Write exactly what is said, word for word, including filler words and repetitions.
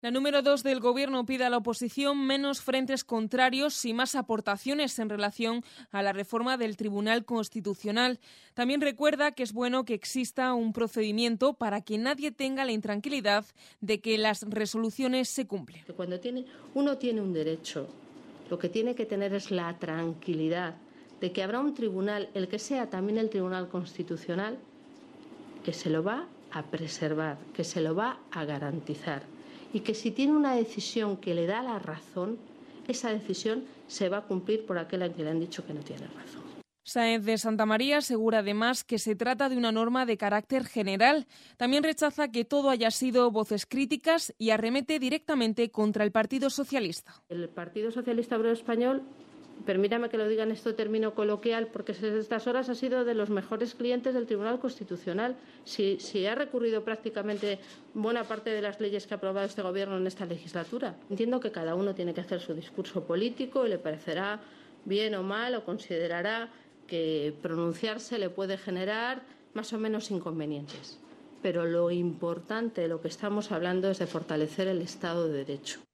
La número dos del Gobierno pide a la oposición menos frentes contrarios y más aportaciones en relación a la reforma del Tribunal Constitucional. También recuerda que es bueno que exista un procedimiento para que nadie tenga la intranquilidad de que las resoluciones se cumplen. Cuando tiene, uno tiene un derecho, lo que tiene que tener es la tranquilidad de que habrá un tribunal, el que sea también el Tribunal Constitucional, que se lo va a preservar, que se lo va a garantizar. Y que si tiene una decisión que le da la razón, esa decisión se va a cumplir por aquel a quien le han dicho que no tiene razón. Sáenz de Santamaría asegura además que se trata de una norma de carácter general. También rechaza que todo haya sido voces críticas y arremete directamente contra el Partido Socialista. El Partido Socialista Obrero Español, permítame que lo diga en este término coloquial, porque en estas horas ha sido de los mejores clientes del Tribunal Constitucional. Si, si ha recurrido prácticamente buena parte de las leyes que ha aprobado este Gobierno en esta legislatura. Entiendo que cada uno tiene que hacer su discurso político y le parecerá bien o mal o considerará que pronunciarse le puede generar más o menos inconvenientes. Pero lo importante, de lo que estamos hablando, es de fortalecer el Estado de Derecho.